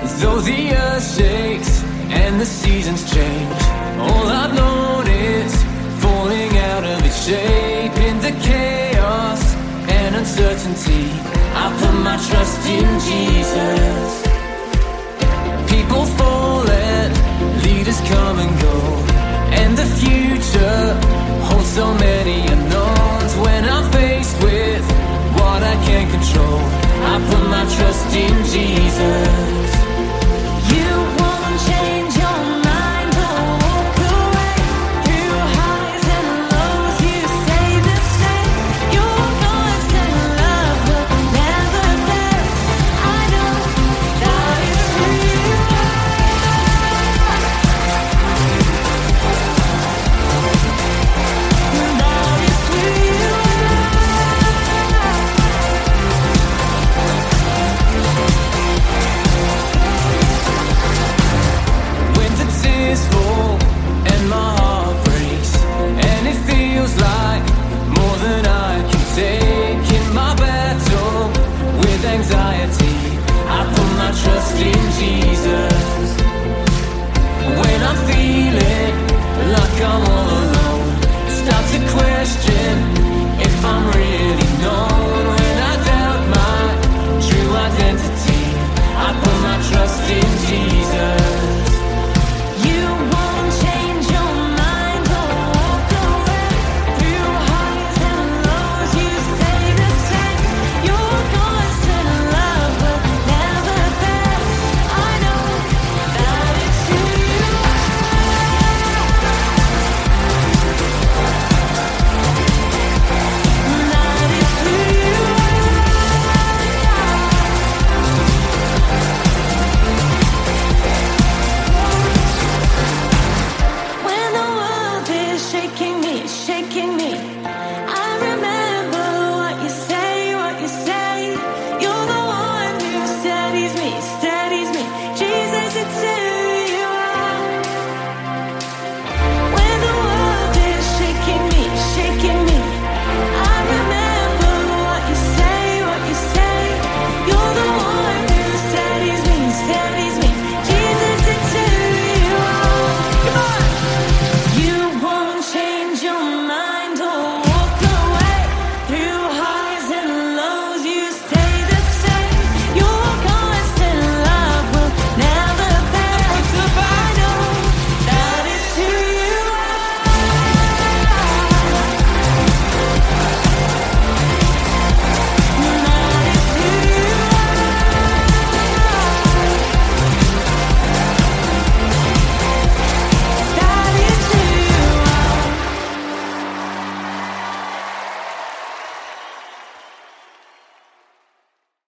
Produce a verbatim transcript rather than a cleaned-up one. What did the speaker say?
Though the earth shakes and the seasons change, all I've known is falling out of its shape. In the chaos and uncertainty, I put my trust in Jesus. People fall and leaders come and go, and the future holds so many unknowns. When I'm faced with what I can't control, I put my trust in Jesus.